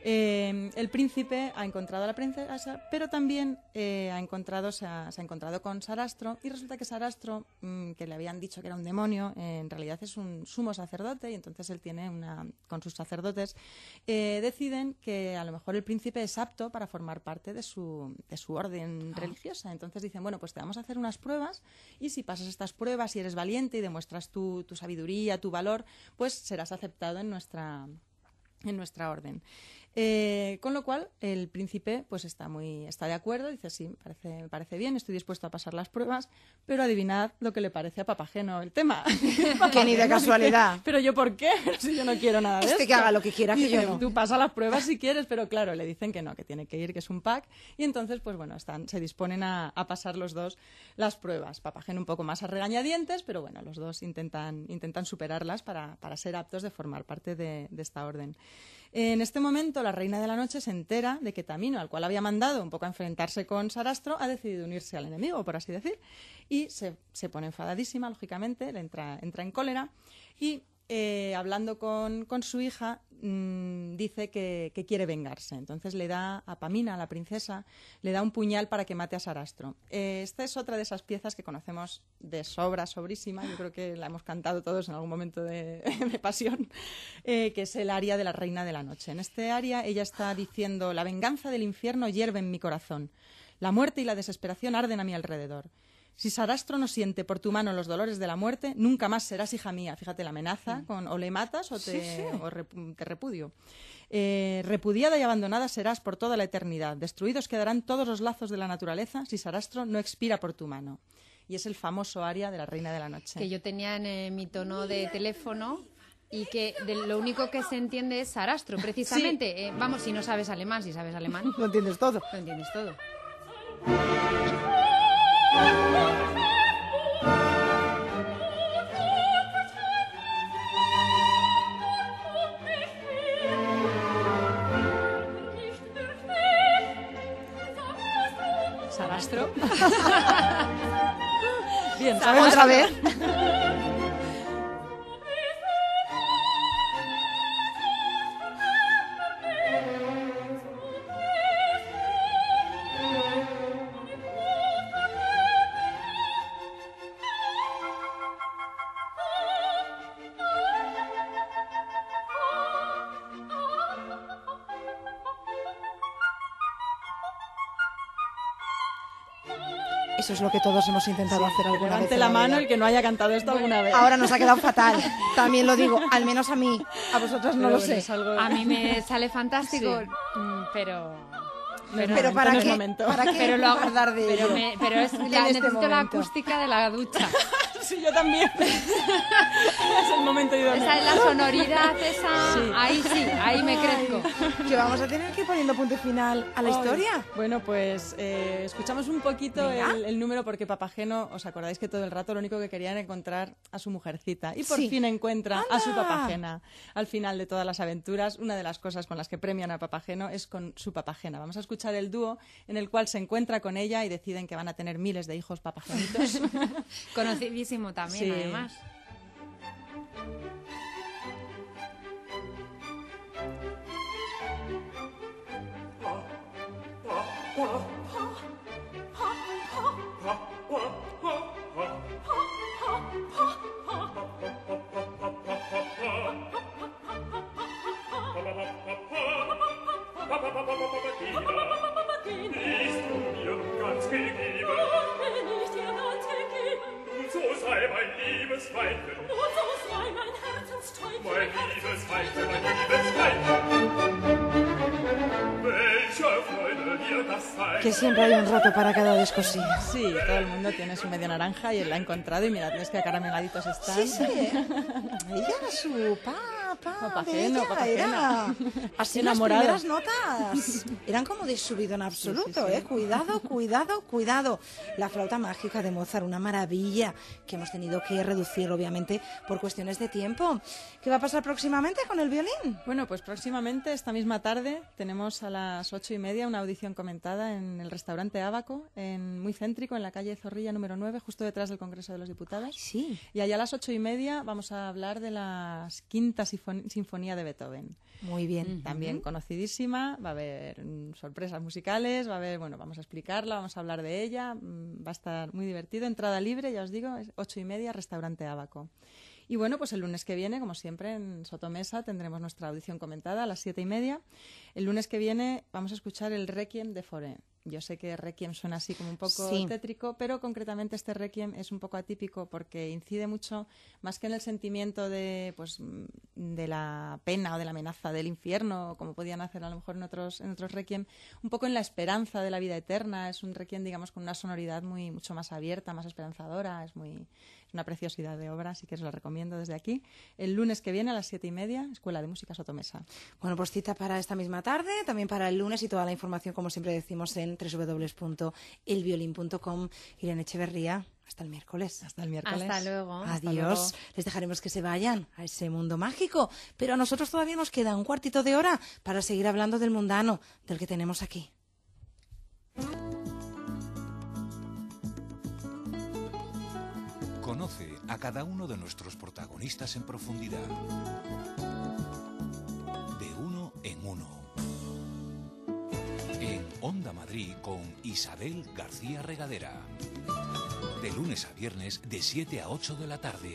El príncipe ha encontrado a la princesa, pero también se ha encontrado con Sarastro, y resulta que Sarastro, que le habían dicho que era un demonio, en realidad es un sumo sacerdote, y entonces él tiene con sus sacerdotes deciden que a lo mejor el príncipe es apto para formar parte de su orden religiosa. Entonces dicen, bueno, pues te vamos a hacer unas pruebas, y si pasas estas pruebas y eres valiente y demuestras tu sabiduría, tu valor, pues serás aceptado en nuestra orden. Con lo cual el príncipe pues está de acuerdo, dice sí, me parece bien, estoy dispuesto a pasar las pruebas, pero adivinad lo que le parece a Papageno el tema. Que ni de casualidad. Pero yo, ¿por qué? Si yo no quiero nada de esto. Que haga lo que quiera, que dice, yo no. Tú pasa las pruebas si quieres, pero claro, le dicen que no, que tiene que ir, que es un pack, y entonces pues bueno, se disponen a pasar los dos las pruebas. Papageno un poco más a regañadientes, pero bueno, los dos intentan superarlas para ser aptos de formar parte de esta orden. En este momento, la Reina de la Noche se entera de que Tamino, al cual había mandado un poco a enfrentarse con Sarastro, ha decidido unirse al enemigo, por así decir, y se pone enfadadísima, lógicamente, le entra en cólera, y hablando con su hija, dice que quiere vengarse. Entonces le da a Pamina, a la princesa, le da un puñal para que mate a Sarastro. Esta es otra de esas piezas que conocemos de sobrísima, yo creo que la hemos cantado todos en algún momento de pasión, que es el aria de la Reina de la Noche. En este aria ella está diciendo: la venganza del infierno hierve en mi corazón, la muerte y la desesperación arden a mi alrededor. Si Sarastro no siente por tu mano los dolores de la muerte, nunca más serás hija mía. Fíjate, la amenaza con o le matas o te repudio. Repudiada y abandonada serás por toda la eternidad. Destruidos quedarán todos los lazos de la naturaleza si Sarastro no expira por tu mano. Y es el famoso aria de la Reina de la Noche. Que yo tenía en mi tono de teléfono y que lo único que se entiende es Sarastro, precisamente. Sí. Vamos, si no sabes alemán, si sabes alemán. Lo entiendes todo. Lo entiendes todo. Sarastro. Bien, otra vez. Eso es lo que todos hemos intentado hacer alguna vez. Levante la mano el que no haya cantado esto alguna vez. Ahora nos ha quedado fatal. También lo digo, al menos a mí. A vosotras no lo sé. A mí me sale fantástico, pero ¿para qué? ¿Para qué? Pero lo hago guardar de ello? Pero necesito la acústica de la ducha. Sí, yo también. Es el momento idóneo. Esa es la sonoridad, esa... Sí. Ahí me crezco. Que vamos a tener que ir poniendo punto final a la historia. Bueno, pues escuchamos un poquito el número porque Papageno, ¿os acordáis que todo el rato lo único que quería era encontrar a su mujercita? Y por fin encuentra a su Papagena. Al final de todas las aventuras, una de las cosas con las que premian a Papageno es con su Papagena. Vamos a escuchar el dúo en el cual se encuentra con ella y deciden que van a tener miles de hijos papagenitos. Conocidísimo también, Sí. además. Que siempre hay un rato para cada descosilla. Sí, todo el mundo tiene su media naranja y él la ha encontrado y mirad, es que carameladitos están. Sí, sí. Ella era su Papageno, bella, era así enamorado. Las primeras notas eran como de subidón absoluto, Sí. Cuidado, cuidado, cuidado. La flauta mágica de Mozart, una maravilla que hemos tenido que reducir, obviamente, por cuestiones de tiempo. ¿Qué va a pasar próximamente con el violín? Bueno, pues próximamente, esta misma tarde, tenemos a las 8:30 una audición comentada en el restaurante Ábaco, muy céntrico, en la calle Zorrilla número 9, justo detrás del Congreso de los Diputados. Sí. Y allá a las 8:30 vamos a hablar de la quinta sinfonía de Beethoven. Muy bien. También conocidísima, va a haber sorpresas musicales, vamos a explicarla, vamos a hablar de ella, va a estar muy divertido. Entrada libre, ya os digo, es 8:30, restaurante Ábaco. Y bueno, pues el lunes que viene, como siempre, en Sotomesa tendremos nuestra audición comentada a las 7:30. El lunes que viene vamos a escuchar el Requiem de Fauré. Yo sé que Requiem suena así como un poco tétrico, pero concretamente este Requiem es un poco atípico porque incide mucho, más que en el sentimiento de la pena o de la amenaza del infierno, como podían hacer a lo mejor en otros Requiem, un poco en la esperanza de la vida eterna. Es un Requiem, digamos, con una sonoridad mucho más abierta, más esperanzadora, es una preciosidad de obra, así que os la recomiendo desde aquí. El lunes que viene a las 7:30, Escuela de Música Sotomesa. Bueno, pues cita para esta misma tarde, también para el lunes y toda la información, como siempre decimos, en www.elviolin.com. Irene Echeverría, hasta el miércoles. Hasta el miércoles. Hasta luego. Adiós. Les dejaremos que se vayan a ese mundo mágico, pero a nosotros todavía nos queda un cuartito de hora para seguir hablando del mundano, del que tenemos aquí. Conoce a cada uno de nuestros protagonistas en profundidad. De uno en uno. En Onda Madrid con Isabel García Regadera. De lunes a viernes de 7 a 8 de la tarde.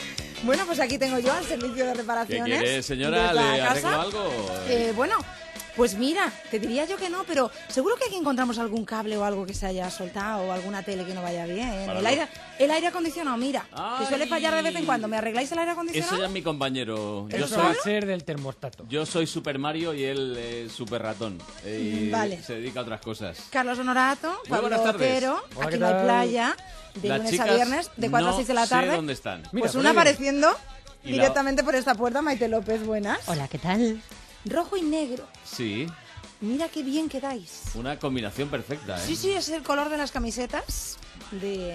Bueno, pues aquí tengo yo al servicio de reparaciones. ¿Qué quiere, señora? de la ¿Le casa. arreglo algo? Bueno, Pues mira, te diría yo que no, pero seguro que aquí encontramos algún cable o algo que se haya soltado o alguna tele que no vaya bien. El aire acondicionado, mira, que suele fallar de vez en cuando. ¿Me arregláis el aire acondicionado? Eso ya es mi compañero. Eso va a ser del termostato. Yo soy Super Mario y él es Super Ratón. Y Vale. se dedica a otras cosas. Carlos Honorato, Muy Pablo buenas tardes. Otero, Hola, aquí ¿qué no hay tal? playa, de Las lunes chicas a viernes, de 4 a 6 de la tarde. No sé dónde están. Mira, Pues por una ahí. apareciendo Y directamente por esta puerta, Maite López, buenas. Hola, ¿qué tal? Rojo y negro. Sí, Mira qué bien quedáis. una combinación perfecta, ¿eh? Sí, sí, es el color de las camisetas de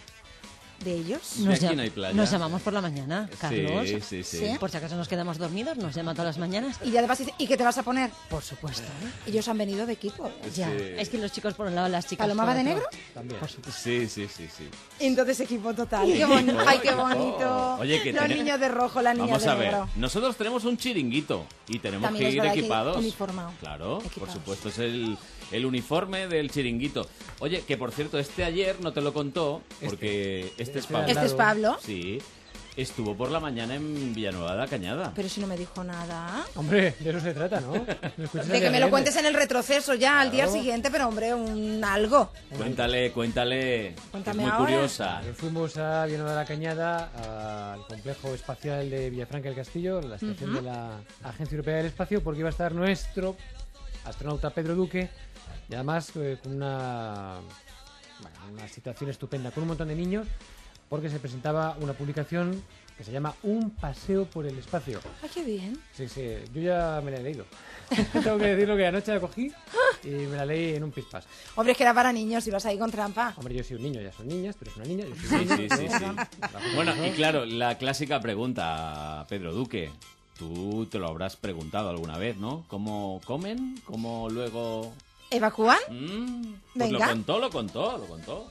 ellos. Sí, aquí no hay playa. Nos llamamos por la mañana, Carlos. Sí. Por si acaso nos quedamos dormidos, nos llama todas las mañanas. Y además dice, ¿y qué te vas a poner? Por supuesto. Ellos han venido de equipo. Ya. Sí. Es que los chicos por un lado, las chicas ¿Paloma por va de otro. negro? También. Sí. Entonces equipo total. Qué bonito. Ay, qué bonito. Oye, que los niños de rojo, la niña Vamos de a ver, negro. nosotros tenemos un chiringuito y tenemos También que es ir verdad que equipados. uniformado. Claro, Equipados. por supuesto, es el uniforme del chiringuito. Oye, que por cierto, ayer no te lo contó, porque este es Pablo. Este es Pablo. Sí, estuvo por la mañana en Villanueva de la Cañada. Pero si no me dijo nada. Hombre, de eso se trata, ¿no? De que me lo cuentes en el retroceso ya al día siguiente, pero hombre, un algo. Cuéntale, Cuéntame es muy ahora. curiosa. Fuimos a Villanueva de la Cañada, al complejo espacial de Villafranca del Castillo, la estación de la Agencia Europea del Espacio, porque iba a estar nuestro astronauta Pedro Duque, y además con una situación estupenda, con un montón de niños, porque se presentaba una publicación que se llama Un paseo por el espacio. Ay, qué bien. Sí, yo ya me la he leído. Tengo que decirlo que anoche la cogí y me la leí en un pispás. Hombre, es que era para niños, ibas ahí con trampa. Hombre, yo soy un niño, ya son niñas, pero es una niña, yo soy un niño. Sí. Bueno, y claro, la clásica pregunta, Pedro Duque. Tú te lo habrás preguntado alguna vez, ¿no? ¿Cómo comen? ¿Cómo luego...? ¿Evacúan? Pues Venga. lo contó.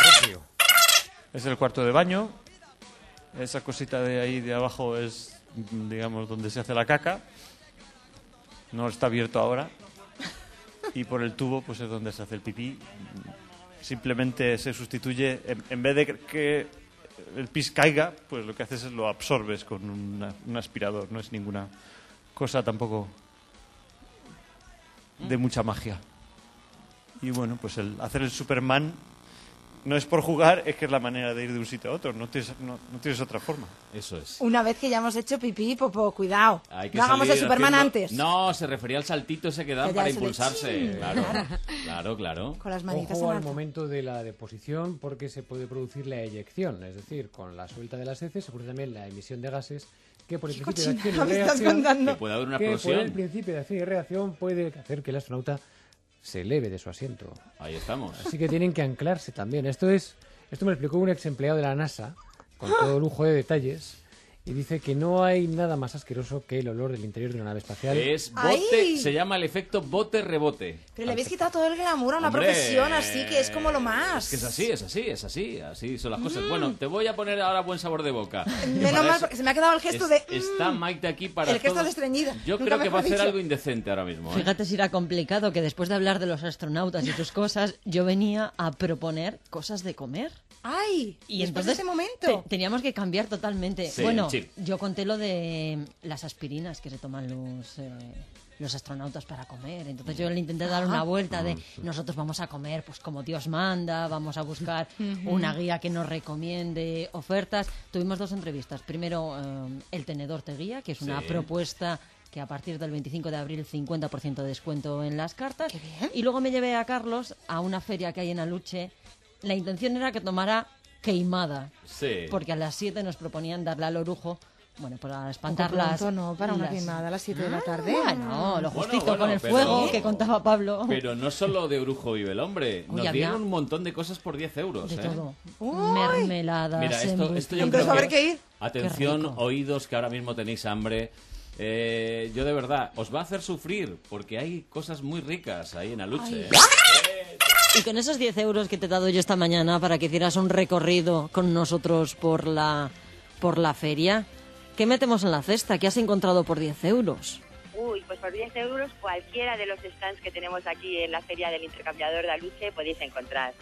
Es el cuarto de baño. Esa cosita de ahí de abajo es, digamos, donde se hace la caca. No está abierto ahora. Y por el tubo, pues es donde se hace el pipí. Simplemente se sustituye, en vez de que el pis caiga, pues lo que haces es lo absorbes con un aspirador. No es ninguna cosa tampoco de mucha magia. Y bueno, pues el hacer el Superman no es por jugar, es que es la manera de ir de un sitio a otro. No tienes otra forma. Eso es. Una vez que ya hemos hecho pipí, popó, cuidado. Hay que No hagamos el salir Superman haciendo- antes. No, se refería al saltito ese que dan Ya, para eso de impulsarse. chin. Claro. Con las manitas Ojo en al alto. momento de la deposición, porque se puede producir la eyección, es decir, con la suelta de las heces se produce también la emisión de gases que por el ¿Qué principio de acción y cochinada me estás reacción contando? Que puede haber una que por explosión. el principio de acción y reacción puede hacer que el astronauta se eleve de su asiento. Ahí estamos. Así que tienen que anclarse también. Esto me lo explicó un ex empleado de la NASA con todo lujo de detalles. Y dice que no hay nada más asqueroso que el olor del interior de una nave espacial. Es bote, ¡Ay! se llama el efecto bote-rebote. Pero le habéis quitado todo el glamour a una Hombre, profesión así, que es como lo más. Es que es así son las cosas. Bueno, te voy a poner ahora buen sabor de boca. Menos mal, porque se me ha quedado el gesto de... Está Mike de aquí para el gesto todo. de estreñida. Yo Nunca creo que va a mejor hacer dicho. algo indecente ahora mismo. ¿eh? Fíjate si era complicado que después de hablar de los astronautas y sus cosas, yo venía a proponer cosas de comer. ¡Ay! Y después de entonces ese momento. teníamos que cambiar totalmente. Sí, bueno, chip. yo conté lo de las aspirinas que se toman los astronautas para comer. Entonces yo le intenté dar una vuelta de nosotros vamos a comer pues como Dios manda, vamos a buscar una guía que nos recomiende ofertas. Tuvimos 2 entrevistas. Primero, el tenedor te guía, que es una Sí. propuesta que a partir del 25 de abril 50% de descuento en las cartas. Y luego me llevé a Carlos a una feria que hay en Aluche. La intención era que tomara queimada, Sí. porque a las 7 nos proponían darle al orujo, bueno, para espantar Poco las... pronto, no, para una las- queimada a las 7 de la tarde. Bueno, lo justito Bueno, con el pero- fuego que contaba Pablo. Pero no solo de Orujo vive el hombre. Uy, Nos había- dieron un montón de cosas por 10 euros. De ¿eh? todo. Mermeladas, Mira, esto yo embutidos. creo Entonces, ¿a ver que... qué ir? Atención, Qué rico. oídos, que ahora mismo tenéis hambre. Yo de verdad, os va a hacer sufrir, porque hay cosas muy ricas ahí en Aluche. ¿eh? Y con esos 10 euros que te he dado yo esta mañana para que hicieras un recorrido con nosotros por la feria, ¿qué metemos en la cesta? ¿Qué has encontrado por 10 euros? Uy, pues por 10 euros cualquiera de los stands que tenemos aquí en la Feria del Intercambiador de Aluche podéis encontrar.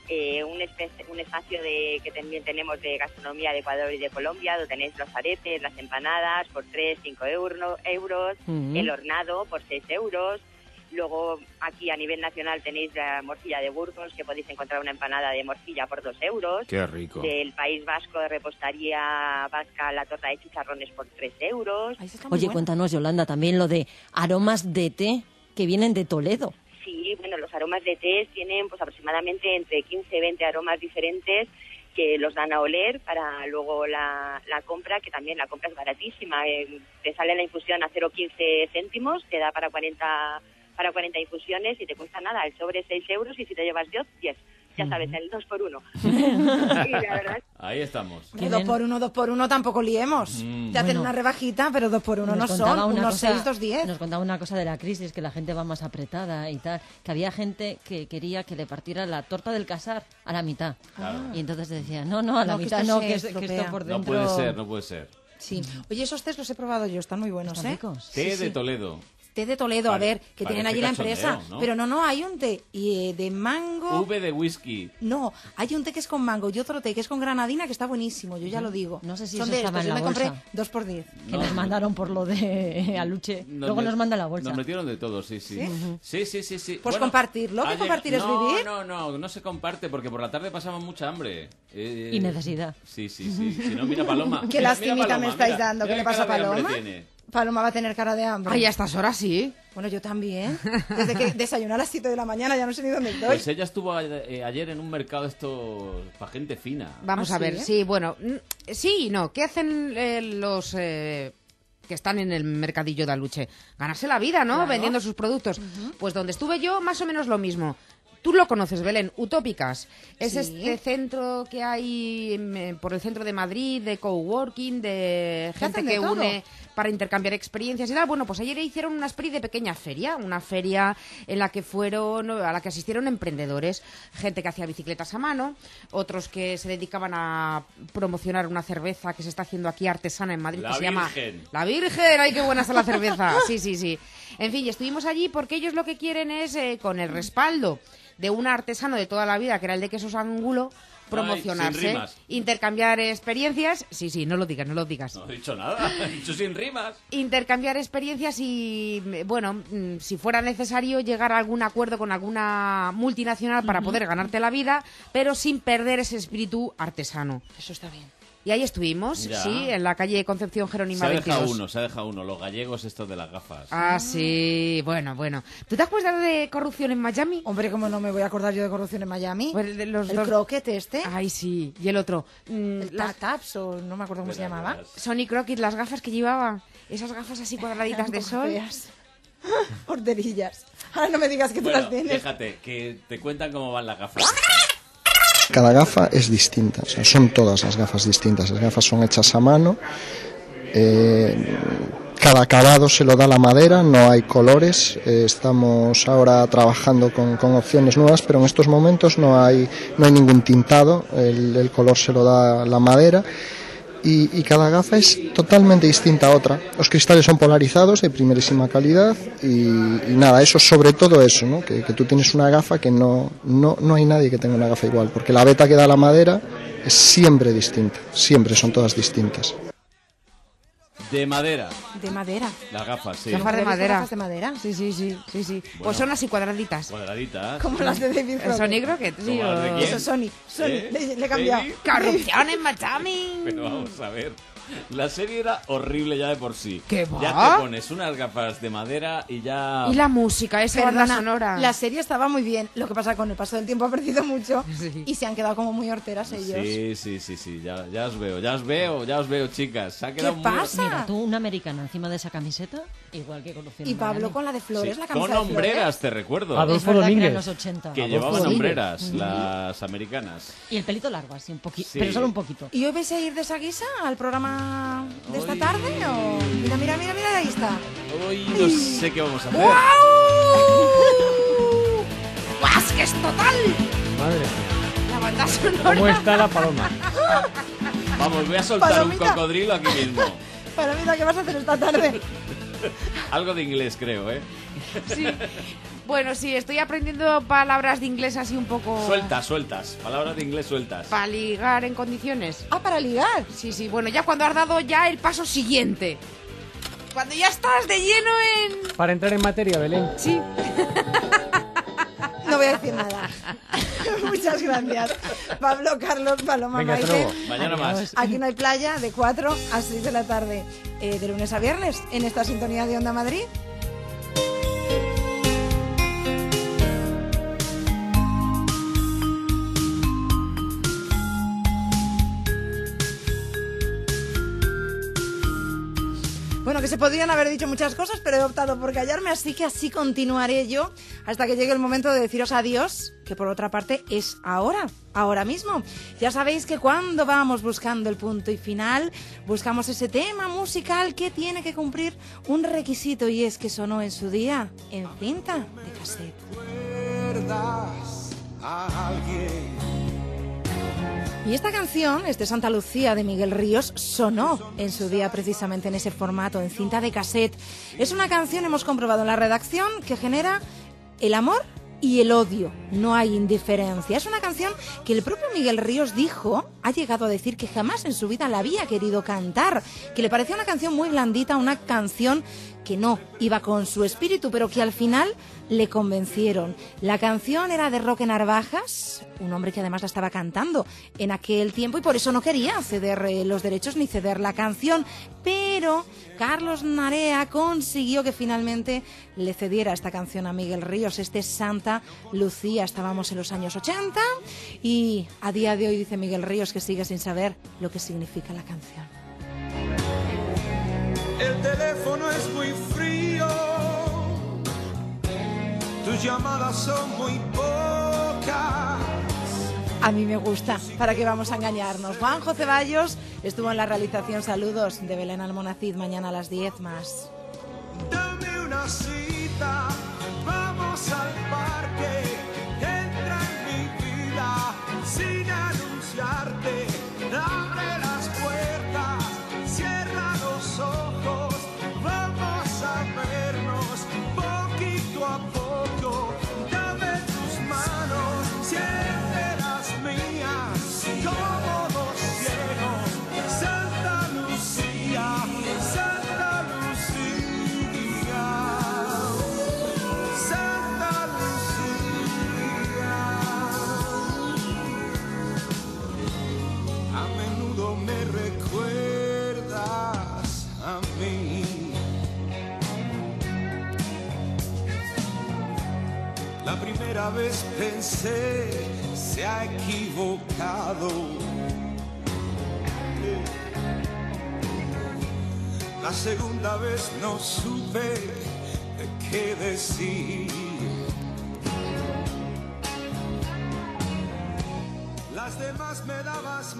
Un espacio que también tenemos de gastronomía de Ecuador y de Colombia, donde tenéis los aretes, las empanadas por 3, 5 euros, Ujú. el hornado por 6 euros, Luego, aquí a nivel nacional tenéis la morcilla de Burgos, que podéis encontrar una empanada de morcilla por 2 euros. Qué rico. Del País Vasco, de repostería vasca, la torta de chicharrones por 3 euros. Oye, cuéntanos, Yolanda, también lo de aromas de té que vienen de Toledo. Sí, bueno, los aromas de té tienen pues aproximadamente entre 15 y 20 aromas diferentes que los dan a oler para luego la compra, que también la compra es baratísima. Te sale la infusión a 0,15 céntimos, te da para 40 infusiones y te cuesta nada, el sobre 6 euros y si te llevas 10, ya sabes, el 2x1. Y la verdad, Ahí estamos. 2x1 tampoco liemos. Te hacen una rebajita, pero 2x1 no son, unos 6, 2,10. Nos contaba una cosa de la crisis, que la gente va más apretada y tal, que había gente que quería que le partiera la torta del casar a la mitad. Claro. Y entonces decían, no, a la mitad no, que esto por dentro... No puede ser. Sí. Oye, esos tés los he probado yo, están muy buenos, ¿Están ricos? Té de Toledo. Té de Toledo, Vale, a ver, que tienen allí la empresa. cachondeo, ¿no? Pero no, hay un té de mango. V de whisky. No, hay un té que es con mango y otro té que es con granadina que está buenísimo, yo ya lo digo. No sé si son eso de estaba estos, en yo la me bolsa. compré 2x10. Que nos mandaron por lo de Aluche. Luego nos manda la bolsa. Nos metieron de todo, sí. ¿Sí? Sí. Pues compartirlo, que compartir es vivir. No se comparte porque por la tarde pasamos mucha hambre. Y necesidad. Sí. Si no, mira Paloma. Qué Mira, lastimita Paloma, me estáis mira, dando. ¿Qué mira le pasa a cara de hambre Paloma? tiene. Paloma va a tener cara de hambre. Ay, a estas horas sí. Bueno, yo también. Desde que desayuno a las 7 de la mañana ya no sé ni dónde estoy. Pues ella estuvo ayer en un mercado esto para gente fina. Vamos a ver, sí, bueno, sí y no. ¿Qué hacen los que están en el mercadillo de Aluche? Ganarse la vida, ¿no? Claro. Vendiendo sus productos. Pues donde estuve yo, más o menos lo mismo. Tú lo conoces, Belén, Utópicas. Es Sí. este centro que hay por el centro de Madrid, de coworking, de gente hacen de que todo. une para intercambiar experiencias y tal. Bueno, pues ayer hicieron una especie de pequeña feria, una feria en la que a la que asistieron emprendedores, gente que hacía bicicletas a mano, otros que se dedicaban a promocionar una cerveza que se está haciendo aquí artesana en Madrid, La que se llama Virgen. La Virgen. ¡Ay, qué buena está la cerveza! Sí. En fin, y estuvimos allí porque ellos lo que quieren es, con el respaldo de un artesano de toda la vida, que era el de Quesos Angulo, promocionarse, sin rimas. intercambiar experiencias. Sí, no lo digas. No he dicho nada, he dicho sin rimas. Intercambiar experiencias y, bueno, si fuera necesario, llegar a algún acuerdo con alguna multinacional para poder ganarte la vida, pero sin perder ese espíritu artesano. Eso está bien. Y ahí estuvimos, Ya. sí, en la calle Concepción Jerónima Se ha 22. dejado uno, los gallegos estos de las gafas. Ah, sí, bueno. ¿Tú te acuerdas de corrupción en Miami? Hombre, ¿cómo no me voy a acordar yo de corrupción en Miami? Pues el croquet este. Ay, sí. Y el otro. El Taps, o no me acuerdo cómo se llamaba. Sonny Crockett, las gafas que llevaba. Esas gafas así cuadraditas de Un poco sol. feas. Horterillas. Ahora no me digas que tú Bueno, las tienes. fíjate, que te cuentan cómo van las gafas. Cada gafa es distinta, o sea, son todas las gafas distintas. Las gafas son hechas a mano, cada acabado se lo da la madera, no hay colores. Estamos ahora trabajando con opciones nuevas, pero en estos momentos no hay ningún tintado, el color se lo da la madera. Y cada gafa es totalmente distinta a otra. Los cristales son polarizados de primerísima calidad y nada, eso sobre todo eso, ¿no? Que tú tienes una gafa que no hay nadie que tenga una gafa igual, porque la veta que da la madera es siempre distinta, siempre son todas distintas. De madera. De madera. Las gafas, sí. Gafas de madera. Gafas de madera. Sí. Bueno. Pues son así cuadraditas. Cuadraditas. Como las de David Crockett. Sonny Crockett, sí. ¿Como las de quién? Eso, Sony. ¿Eh? Le he cambiado. ¿Baby? Corrupción en Miami. Pero vamos a ver. La serie era horrible ya de por sí. ¿Qué va? Ya te pones unas gafas de madera y ya... Y la música, esa banda Perdona, sonora. la serie estaba muy bien. Lo que pasa con el paso del tiempo ha perdido mucho y se han quedado como muy horteras ellos. Sí. Ya os veo, chicas. Se ha quedado muy... pasa? Mira, tú una americana encima de esa camiseta, igual que Corrupción Y en Pablo Miami. con la de flores, Sí, la camisa con de hombreras, flores. te recuerdo. Adolfo Es verdad que Domínguez. eran los 80. Que Adolfo llevaban Domínguez. hombreras, las americanas. Y el pelito largo, así un poquito, Sí. pero solo un poquito. ¿Y hoy vais a ir de esa guisa al programa de esta tarde? O... Mira, ahí está. Hoy no sé qué vamos a hacer. ¡Guau! ¡Guas, que es total! Madre mía. La banda sonora. ¿Cómo está la paloma? Vamos, voy a soltar Palomita. un cocodrilo aquí mismo. Palomita, ¿qué vas a hacer esta tarde? Algo de inglés, creo, ¿eh? Sí. Bueno, sí, estoy aprendiendo palabras de inglés así un poco... Sueltas. Palabras de inglés sueltas. Para ligar en condiciones. Ah, para ligar. Sí, bueno, ya cuando has dado ya el paso siguiente. Cuando ya estás de lleno en... Para entrar en materia, Belén. Sí. No voy a decir nada. Muchas gracias. Pablo, Carlos, Paloma, Venga, hasta Maite. luego. Mañana más. Aquí no hay playa, de 4 a 6 de la tarde, de lunes a viernes, en esta sintonía de Onda Madrid. Bueno, que se podrían haber dicho muchas cosas, pero he optado por callarme, así que así continuaré yo hasta que llegue el momento de deciros adiós, que por otra parte es ahora mismo. Ya sabéis que cuando vamos buscando el punto y final, buscamos ese tema musical que tiene que cumplir un requisito, y es que sonó en su día en cinta de cassette. ¿Recuerdas a alguien? Y esta canción, Santa Lucía de Miguel Ríos, sonó en su día precisamente en ese formato, en cinta de cassette. Es una canción, hemos comprobado en la redacción, que genera el amor y el odio. No hay indiferencia. Es una canción que el propio Miguel Ríos ha llegado a decir que jamás en su vida la había querido cantar, que le parecía una canción muy blandita, una canción que no iba con su espíritu, pero que al final le convencieron. La canción era de Roque Narvajas, un hombre que además la estaba cantando en aquel tiempo y por eso no quería ceder los derechos ni ceder la canción, pero Carlos Narea consiguió que finalmente le cediera esta canción a Miguel Ríos, Santa Lucía. Estábamos en los años 80 y a día de hoy dice Miguel Ríos que sigue sin saber lo que significa la canción. El teléfono es muy frío, tus llamadas son muy pocas. A mí me gusta, ¿para qué vamos a engañarnos? Juanjo Ceballos estuvo en la realización. Saludos de Belén Almonacid, mañana a las 10 más. Dame una cita, vamos al parque, entra en mi vida sin anunciarte, abre las puertas, cierra los ojos, vamos a vernos poquito a poco, dame tus manos, siente las mías, como dos ciegos, Santa Lucía, Santa Lucía, Santa Lucía. A menudo me recuerdas a mí. La primera vez pensé, se ha equivocado. La segunda vez no supe qué decir. Las demás me dabas